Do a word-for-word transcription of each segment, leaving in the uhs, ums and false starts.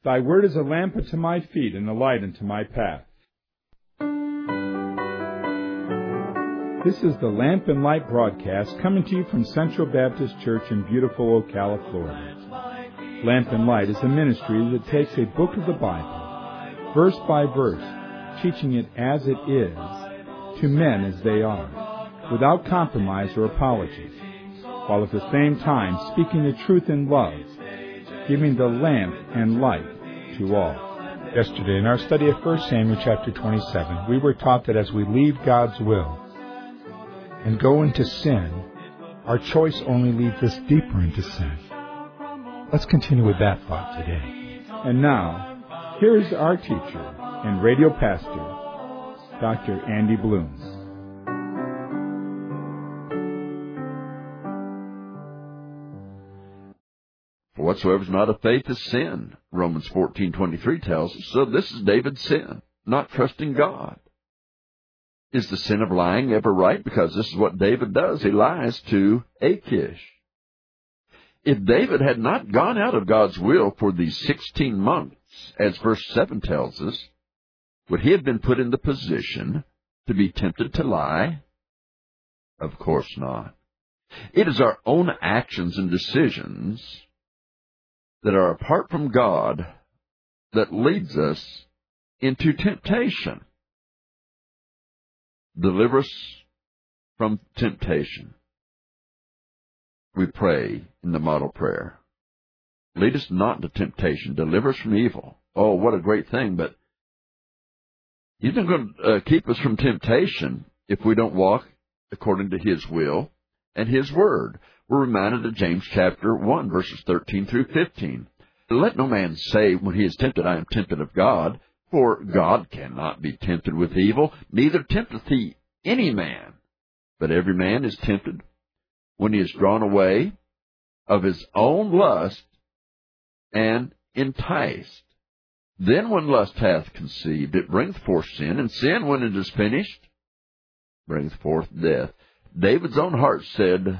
Thy word is a lamp unto my feet and a light unto my path. This is the Lamp and Light broadcast coming to you from Central Baptist Church in beautiful Ocala, Florida. Lamp and Light is a ministry that takes a book of the Bible, verse by verse, teaching it as it is, to men as they are, without compromise or apology, while at the same time speaking the truth in love, giving the lamp and light to all. Yesterday, in our study of First Samuel chapter twenty-seven, we were taught that as we leave God's will and go into sin, our choice only leads us deeper into sin. Let's continue with that thought today. And now, here is our teacher and radio pastor, Doctor Andy Bloom. For whatsoever is not of faith is sin, Romans fourteen twenty-three tells us. So this is David's sin, not trusting God. Is the sin of lying ever right? Because this is what David does. He lies to Achish. If David had not gone out of God's will for these sixteen months, as verse seven tells us, would he have been put in the position to be tempted to lie? Of course not. It is our own actions and decisions that are apart from God that leads us into temptation. Deliver us from temptation. We pray in the model prayer. Lead us not into temptation. Deliver us from evil. Oh, what a great thing, but He's not going to uh, keep us from temptation if we don't walk according to His will and His word. We're reminded of James chapter one, verses thirteen through fifteen. Let no man say when he is tempted, I am tempted of God, for God cannot be tempted with evil, neither tempteth he any man. But every man is tempted when he is drawn away of his own lust and enticed. Then when lust hath conceived, it bringeth forth sin, and sin, when it is finished, bringeth forth death. David's own heart said,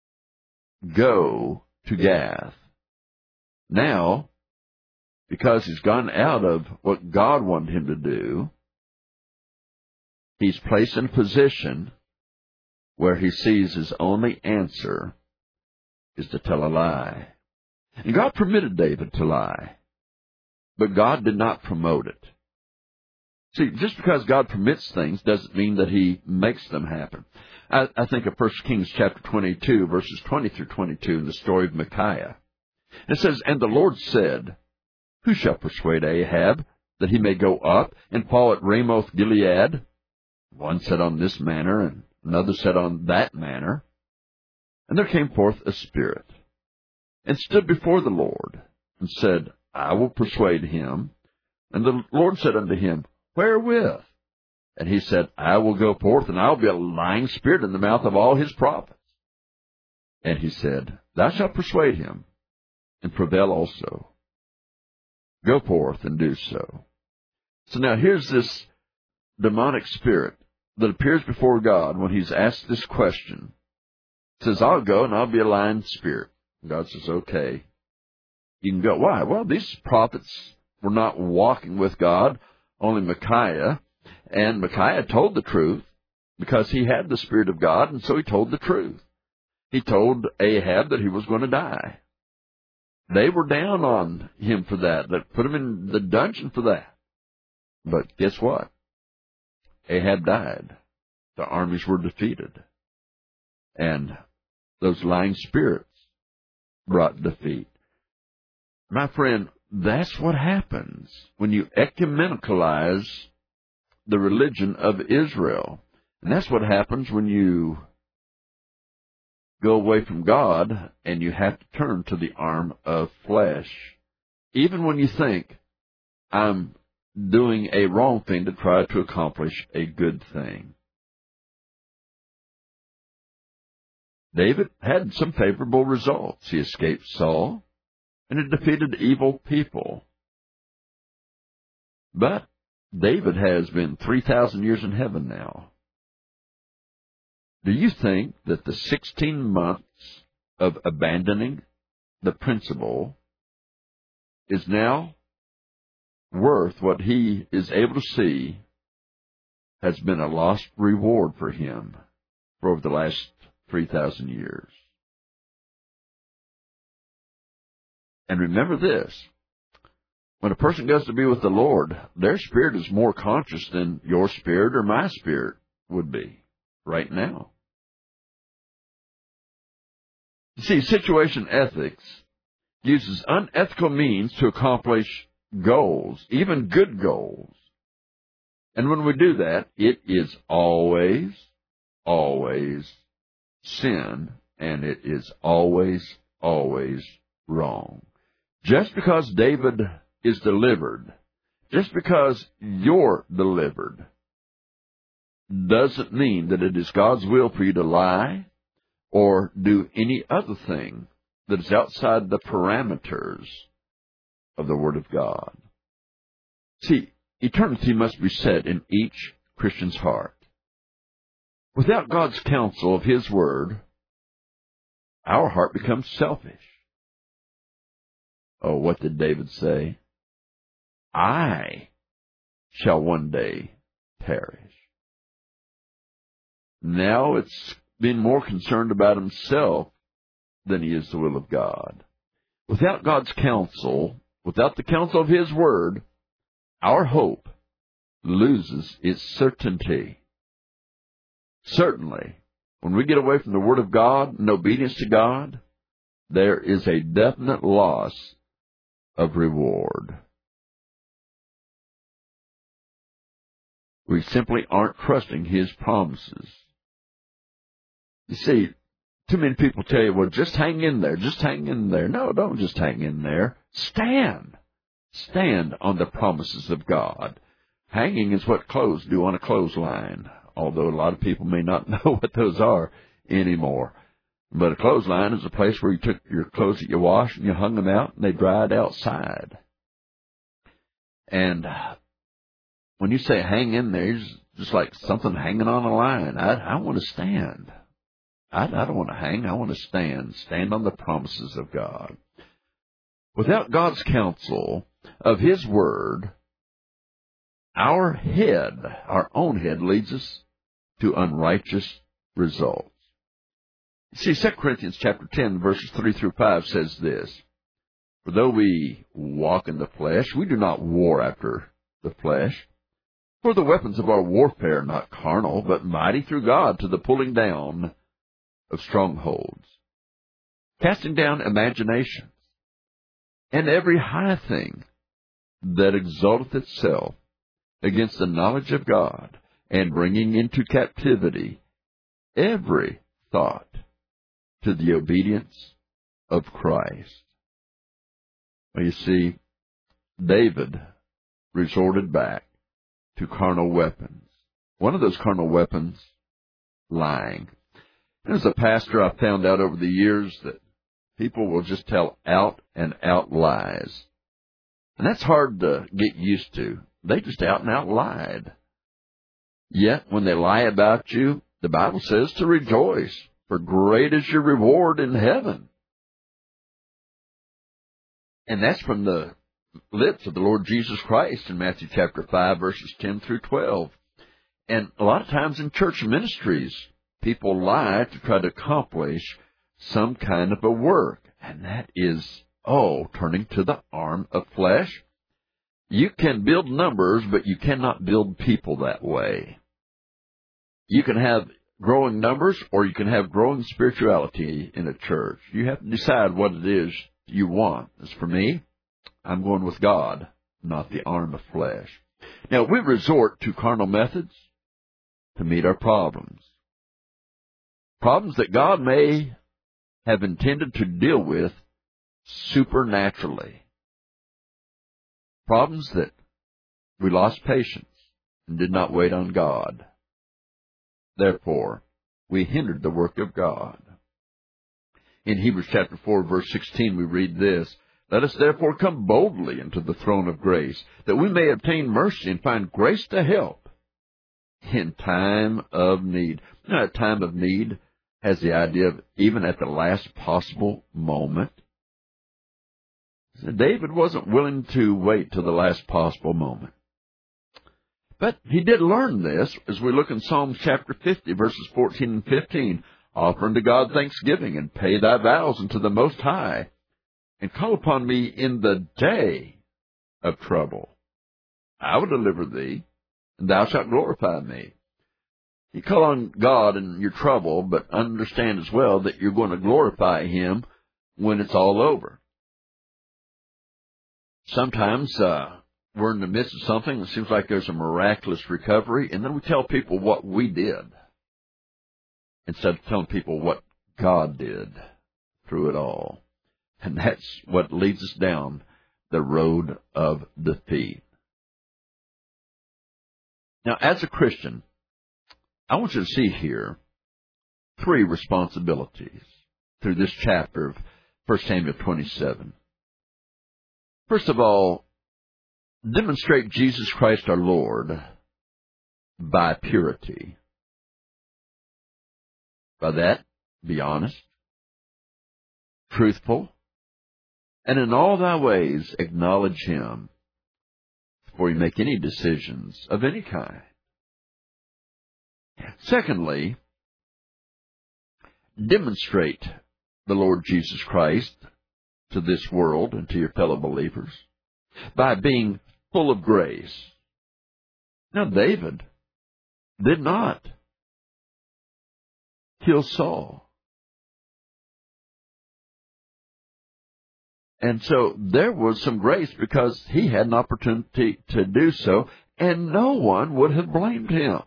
Go to Gath. Now, because he's gone out of what God wanted him to do, he's placed in a position where he sees his only answer is to tell a lie. And God permitted David to lie, but God did not promote it. See, just because God permits things doesn't mean that He makes them happen. I, I think of First Kings chapter twenty-two, verses twenty through twenty-two, in the story of Micaiah. It says, And the Lord said, Who shall persuade Ahab that he may go up and fall at Ramoth Gilead? One said on this manner, and another said on that manner. And there came forth a spirit, and stood before the Lord, and said, I will persuade him. And the Lord said unto him, Wherewith? And he said, I will go forth, and I will be a lying spirit in the mouth of all his prophets. And he said, Thou shalt persuade him, and prevail also. Go forth and do so. So now here's this demonic spirit that appears before God when he's asked this question. He says, I'll go, and I'll be a lying spirit. And God says, okay, you can go. Why? Well, these prophets were not walking with God, only Micaiah. And Micaiah told the truth because he had the Spirit of God, and so he told the truth. He told Ahab that he was going to die. They were down on him for that. They put him in the dungeon for that. But guess what? Ahab died. The armies were defeated. And those lying spirits brought defeat. My friend, that's what happens when you ecumenicalize the religion of Israel. And that's what happens when you go away from God and you have to turn to the arm of flesh. Even when you think, I'm doing a wrong thing to try to accomplish a good thing. David had some favorable results. He escaped Saul, and he defeated evil people. But David has been three thousand years in heaven now. Do you think that the sixteen months of abandoning the principle is now worth what he is able to see has been a lost reward for him for over the last three thousand years. And remember this, when a person goes to be with the Lord, their spirit is more conscious than your spirit or my spirit would be right now. You see, situation ethics uses unethical means to accomplish goals, even good goals. And when we do that, it is always, always sin, and it is always, always wrong. Just because David is delivered, just because you're delivered, doesn't mean that it is God's will for you to lie or do any other thing that is outside the parameters of the Word of God. See, eternity must be set in each Christian's heart. Without God's counsel of His Word, our heart becomes selfish. Oh, what did David say? I shall one day perish. Now it's been more concerned about himself than he is the will of God. Without God's counsel, without the counsel of His Word, our hope loses its certainty. Certainly, when we get away from the Word of God and obedience to God, there is a definite loss of reward. We simply aren't trusting His promises. You see, too many people tell you, well, just hang in there, just hang in there. No, don't just hang in there. Stand. Stand on the promises of God. Hanging is what clothes do on a clothesline, although a lot of people may not know what those are anymore. But a clothesline is a place where you took your clothes that you washed and you hung them out and they dried outside. And when you say hang in there, it's just like something hanging on a line. I, I want to stand. I, I don't want to hang. I want to stand. Stand on the promises of God. Without God's counsel of His Word, our head, our own head, leads us to unrighteous results. See, Second Corinthians chapter ten, verses three through five says this, for though we walk in the flesh, we do not war after the flesh. For the weapons of our warfare are not carnal, but mighty through God to the pulling down of strongholds, casting down imaginations, and every high thing that exalteth itself against the knowledge of God, and bringing into captivity every thought to the obedience of Christ. Well, you see, David resorted back to carnal weapons. One of those carnal weapons, lying. As a pastor, I've found out over the years that people will just tell out and out lies. And that's hard to get used to. They just out and out lied. Yet, when they lie about you, the Bible says to rejoice, for great is your reward in heaven. And that's from the lips of the Lord Jesus Christ in Matthew chapter five, verses ten through twelve. And a lot of times in church ministries, people lie to try to accomplish some kind of a work. And that is, oh, turning to the arm of flesh. You can build numbers, but you cannot build people that way. You can have growing numbers, or you can have growing spirituality in a church. You have to decide what it is you want. As for me, I'm going with God, not the arm of flesh. Now, we resort to carnal methods to meet our problems. Problems that God may have intended to deal with supernaturally. Problems that we lost patience and did not wait on God. Therefore, we hindered the work of God. In Hebrews chapter four, verse sixteen, we read this, let us therefore come boldly into the throne of grace, that we may obtain mercy and find grace to help in time of need. You know, a time of need has the idea of even at the last possible moment. David wasn't willing to wait till the last possible moment. But he did learn this as we look in Psalms chapter fifty, verses fourteen and fifteen. Offer unto God thanksgiving, and pay thy vows unto the Most High, and call upon me in the day of trouble. I will deliver thee, and thou shalt glorify me. You call on God in your trouble, but understand as well that you're going to glorify Him when it's all over. Sometimes uh, we're in the midst of something, it seems like there's a miraculous recovery, and then we tell people what we did, instead of telling people what God did through it all. And that's what leads us down the road of defeat. Now, as a Christian, I want you to see here three responsibilities through this chapter of First Samuel twenty-seven. First of all, demonstrate Jesus Christ our Lord by purity. By that, be honest, truthful, and in all thy ways acknowledge Him before you make any decisions of any kind. Secondly, demonstrate the Lord Jesus Christ to this world and to your fellow believers by being full of grace. Now, David did not kill Saul. And so there was some grace because he had an opportunity to do so, and no one would have blamed him.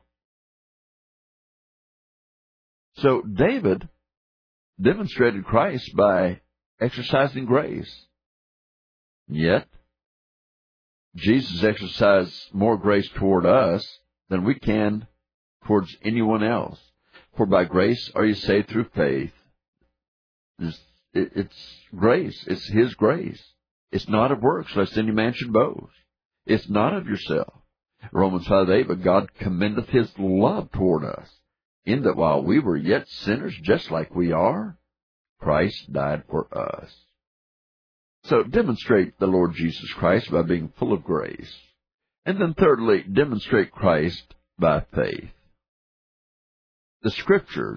So David demonstrated Christ by exercising grace. Yet, Jesus exercised more grace toward us than we can towards anyone else. For by grace are you saved through faith. It's, it's grace. It's His grace. It's not of works, lest any man should boast. It's not of yourself. Romans five eight, but God commendeth His love toward us, in that while we were yet sinners, just like we are, Christ died for us. So demonstrate the Lord Jesus Christ by being full of grace. And then thirdly, demonstrate Christ by faith. The Scriptures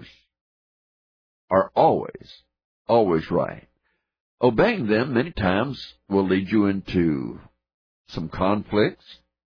are always, always right. Obeying them many times will lead you into some conflicts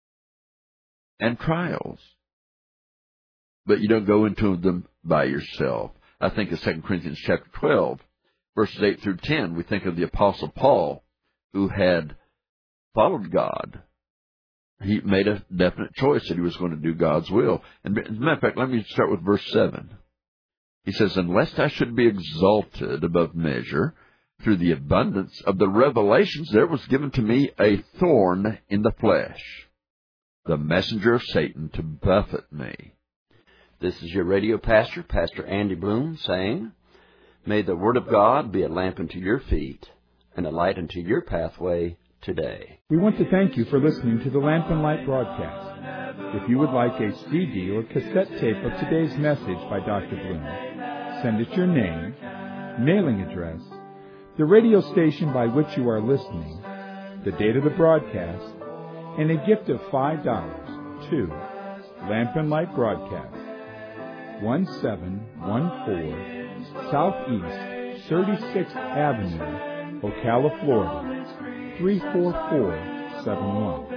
and trials. But you don't go into them by yourself. I think of Second Corinthians chapter twelve, verses eight through ten. We think of the Apostle Paul, who had followed God. He made a definite choice that he was going to do God's will. And as a matter of fact, let me start with verse seven. He says, "Unless I should be exalted above measure through the abundance of the revelations, there was given to me a thorn in the flesh, the messenger of Satan to buffet me." This is your radio pastor, Pastor Andy Bloom, saying, may the Word of God be a lamp unto your feet and a light unto your pathway today. We want to thank you for listening to the Lamp and Light broadcast. If you would like a C D or cassette tape of today's message by Doctor Bloom, send us your name, mailing address, the radio station by which you are listening, the date of the broadcast, and a gift of five dollars to Lamp and Light Broadcast, one seven one four Southeast thirty-sixth Avenue, Ocala, Florida, three four four seven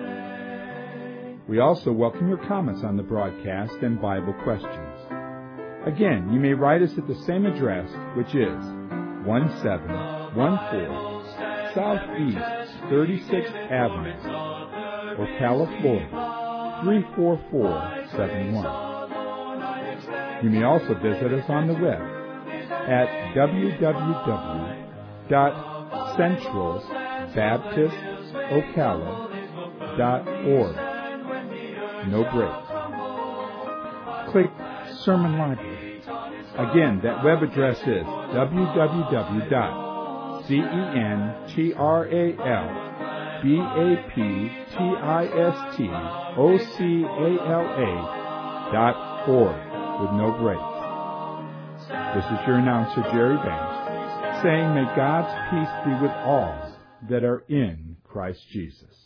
one. We also welcome your comments on the broadcast and Bible questions. Again, you may write us at the same address, which is one seven one four Southeast thirty-sixth Avenue, Ocala, Florida, three four four seven one. You may also visit us on the web at w w w dot central baptist ocala dot org. No breaks. Click Sermon Library. Again, that web address is w w w dot central baptist ocala dot org. With no breaks. This is your announcer, Jerry Banks, saying, may God's peace be with all that are in Christ Jesus.